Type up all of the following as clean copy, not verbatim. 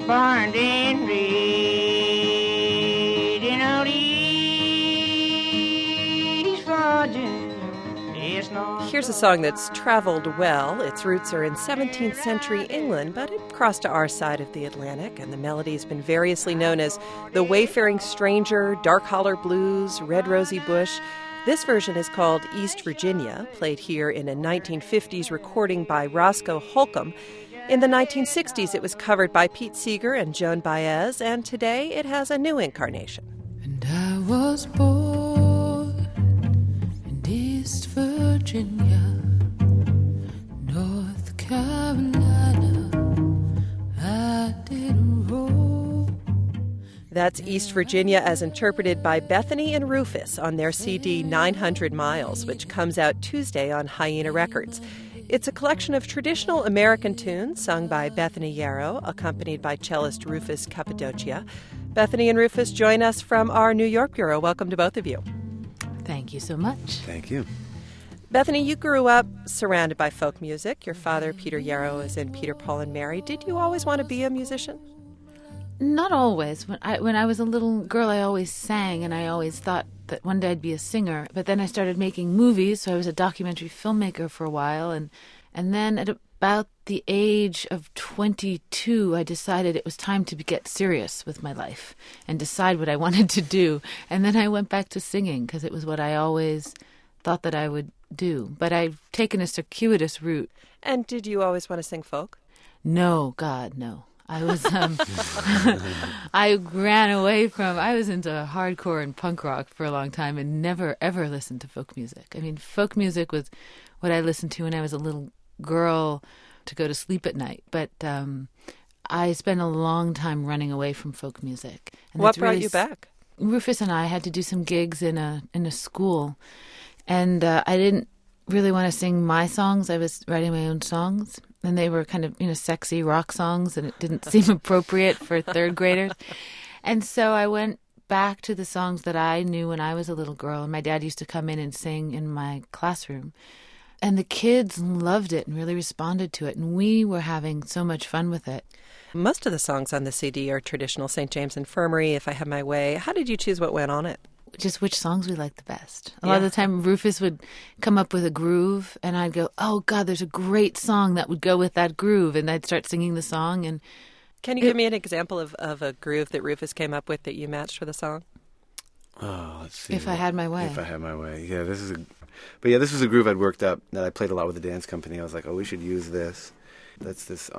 burned in red in all East Virginia. It's not. Here's a song that's traveled well. Its roots are in 17th century England, but it crossed to our side of the Atlantic, and the melody has been variously known as The Wayfaring Stranger, Dark Holler Blues, Red Rosy Bush. This version is called East Virginia, played here in a 1950s recording by Roscoe Holcomb. In the 1960s, it was covered by Pete Seeger and Joan Baez, and today it has a new incarnation. And I was born in East Virginia, North Carolina, I didn't roll. That's East Virginia as interpreted by Bethany and Rufus on their CD 900 Miles, which comes out Tuesday on Hyena Records. It's a collection of traditional American tunes sung by Bethany Yarrow, accompanied by cellist Rufus Cappadocia. Bethany and Rufus join us from our New York bureau. Welcome to both of you. Thank you so much. Thank you. Bethany, you grew up surrounded by folk music. Your father, Peter Yarrow, is in Peter, Paul, and Mary. Did you always want to be a musician? Not always. When I was a little girl, I always sang, and I always thought that one day I'd be a singer. But then I started making movies, so I was a documentary filmmaker for a while. And then at about the age of 22, I decided it was time to get serious with my life and decide what I wanted to do. And then I went back to singing because it was what I always thought that I would do. But I've taken a circuitous route. And did you always want to sing folk? No, God, no. I was, I ran away from, I was into hardcore and punk rock for a long time and never, ever listened to folk music. I mean, folk music was what I listened to when I was a little girl to go to sleep at night. But I spent a long time running away from folk music. And what brought you back? Rufus and I had to do some gigs in a school. And I didn't really want to sing my songs. I was writing my own songs. And they were kind of, sexy rock songs, and it didn't seem appropriate for third graders. And so I went back to the songs that I knew when I was a little girl. And my dad used to come in and sing in my classroom. And the kids loved it and really responded to it. And we were having so much fun with it. Most of the songs on the CD are traditional St. James Infirmary, If I Have My Way. How did you choose what went on it? Just which songs we liked the best. A lot of the time, Rufus would come up with a groove, and I'd go, oh, God, there's a great song that would go with that groove, and I'd start singing the song. And can you give me an example of a groove that Rufus came up with that you matched for the song? Oh, let's see. If I Had My Way. If I Had My Way. Yeah, this was a groove I'd worked up that I played a lot with the dance company. I was like, oh, we should use this. That's this,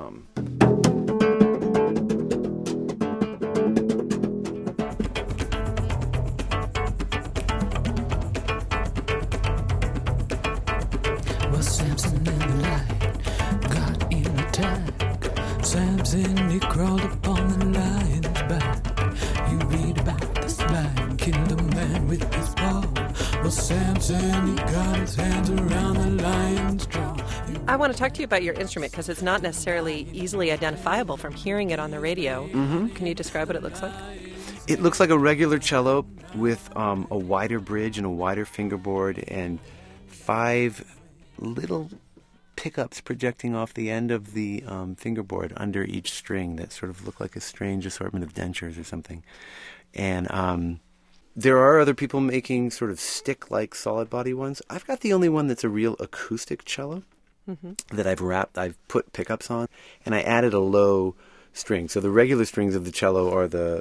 Samson in the light got in attack. Samson, he crawled upon the lion's back. You read about this lion killed a man with his paw. Well, Samson, he got his hands around the lion's jaw. I want to talk to you about your instrument because it's not necessarily easily identifiable from hearing it on the radio. Mm-hmm. Can you describe what it looks like? It looks like a regular cello with a wider bridge and a wider fingerboard and 5 little pickups projecting off the end of the fingerboard under each string that sort of look like a strange assortment of dentures or something. And there are other people making sort of stick-like solid body ones. I've got the only one that's a real acoustic cello that I've put pickups on, and I added a low string. So the regular strings of the cello are the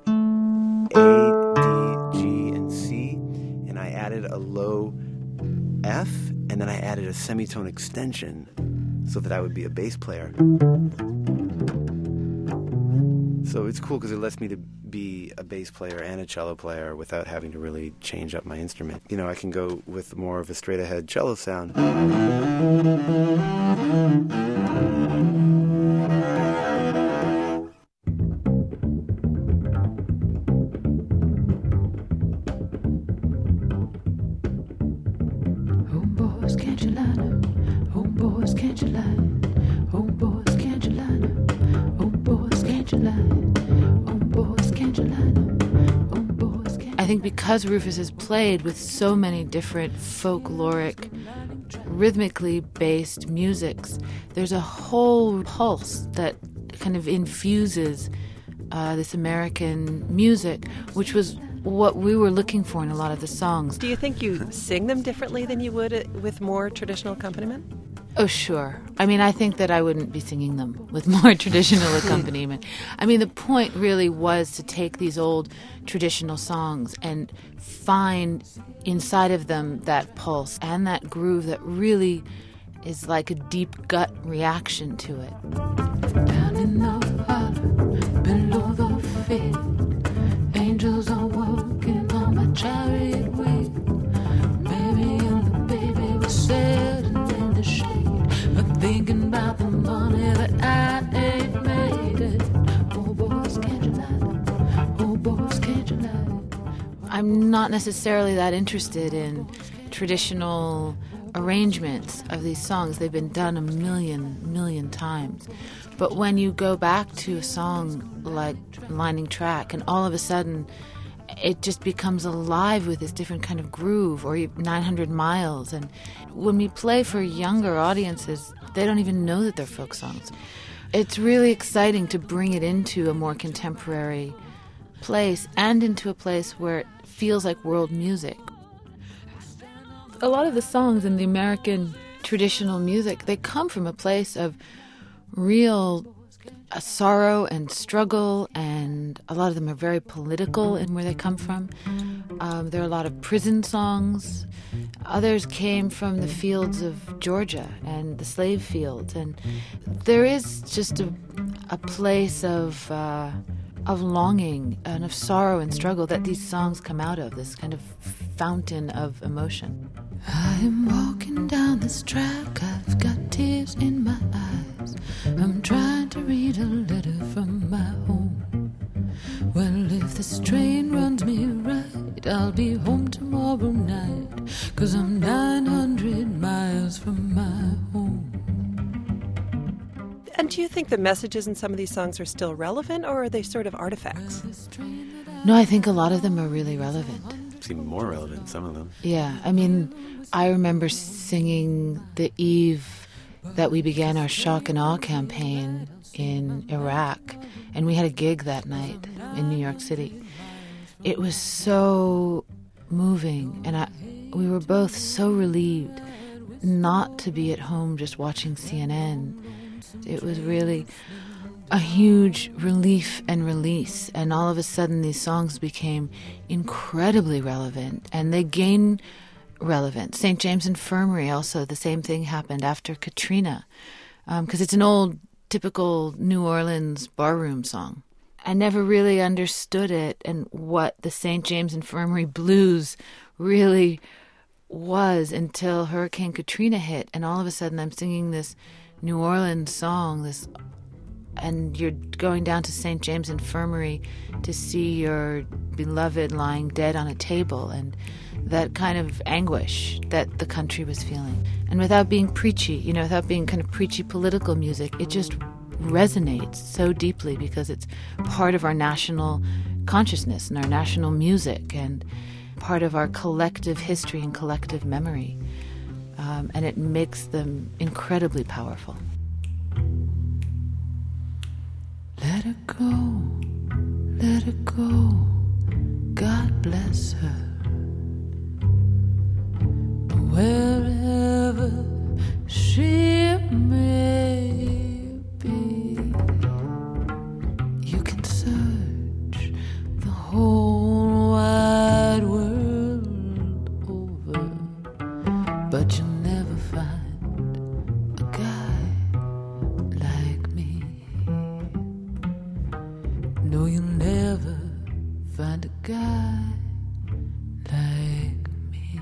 A, D, G, and C, and I added a low F, and then I added a semitone extension so that I would be a bass player. So it's cool because it lets me to be a bass player and a cello player without having to really change up my instrument. I can go with more of a straight-ahead cello sound. I think because Rufus has played with so many different folkloric, rhythmically based musics, there's a whole pulse that kind of infuses this American music, which was what we were looking for in a lot of the songs. Do you think you sing them differently than you would with more traditional accompaniment? Oh, sure. I mean, I think that I wouldn't be singing them with more traditional accompaniment. I mean, the point really was to take these old traditional songs and find inside of them that pulse and that groove that really is like a deep gut reaction to it. Down in the heart, below the feet, angels are working on my chariot wheel. Mary and the baby were sitting in the shade, but thinking about the money that I ain't made it. Oh, boys, can't you lie? Oh, boys, can't you lie? I'm not necessarily that interested in traditional arrangements of these songs. They've been done a million times. But when you go back to a song like Lightning Track and all of a sudden it just becomes alive with this different kind of groove, or 900 Miles, and when we play for younger audiences, they don't even know that they're folk songs. It's really exciting to bring it into a more contemporary place and into a place where it feels like world music. A lot of the songs in the American traditional music, they come from a place of real sorrow and struggle, and a lot of them are very political in where they come from. There are a lot of prison songs. Others came from the fields of Georgia and the slave fields, and there is just a place of longing and of sorrow and struggle that these songs come out of, this kind of fountain of emotion. I am walking down this track, I've got tears in my eyes. I'm trying to read a letter from my home. Well, if this train runs me right, I'll be home tomorrow night, 'cause I'm 900 miles from my home. And do you think the messages in some of these songs are still relevant, or are they sort of artifacts? No, I think a lot of them are really relevant. Seem more relevant, some of them. Yeah, I mean, I remember singing the eve that we began our Shock and Awe campaign in Iraq, and we had a gig that night in New York City. It was so moving, and we were both so relieved not to be at home just watching CNN. It was really a huge relief and release, and all of a sudden these songs became incredibly relevant, and they gained relevance. St. James Infirmary also, the same thing happened after Katrina, because it's an old, typical New Orleans barroom song. I never really understood it and what the St. James Infirmary blues really was until Hurricane Katrina hit, and all of a sudden I'm singing this New Orleans song, and you're going down to St. James Infirmary to see your beloved lying dead on a table, and that kind of anguish that the country was feeling. And without being preachy, without being kind of preachy political music, it just resonates so deeply because it's part of our national consciousness and our national music and part of our collective history and collective memory. And it makes them incredibly powerful. Let her go, God bless her. Wherever she may be, you can search the whole wide world over, but you'll never find a guy like me. No, you'll never find a guy like me.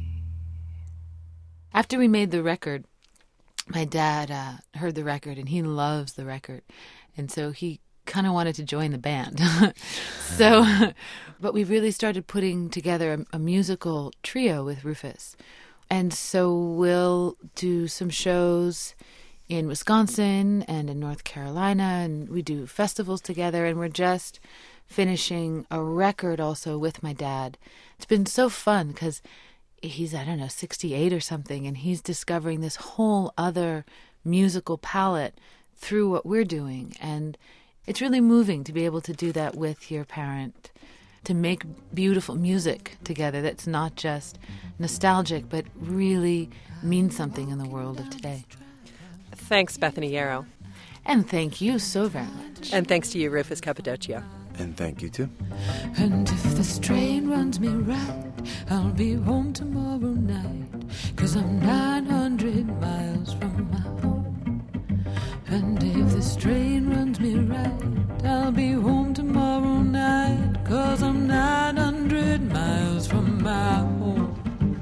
After we made the record, my dad heard the record, and he loves the record. And so he kind of wanted to join the band. But we really started putting together a musical trio with Rufus. And so we'll do some shows in Wisconsin and in North Carolina, and we do festivals together, and we're just finishing a record also with my dad. It's been so fun because he's, 68 or something, and he's discovering this whole other musical palette through what we're doing. And it's really moving to be able to do that with your parent, to make beautiful music together that's not just nostalgic, but really means something in the world of today. Thanks, Bethany Yarrow. And thank you so very much. And thanks to you, Rufus Cappadocia. And thank you, too. And if this train runs me right, I'll be home tomorrow night, 'cause I'm 900 miles from my home. And if this train runs me right, I'll be home tomorrow night, 'cause I'm 900 miles from my home.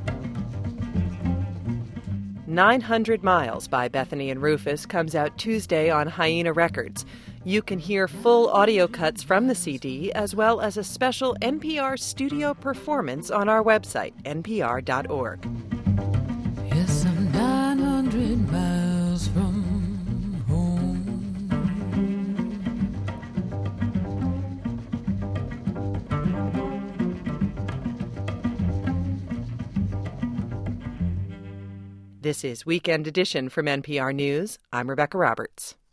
900 Miles by Bethany and Rufus comes out Tuesday on Hyena Records. You can hear full audio cuts from the CD as well as a special NPR studio performance on our website, npr.org. Yes, I'm 900 miles from home. This is Weekend Edition from NPR News. I'm Rebecca Roberts.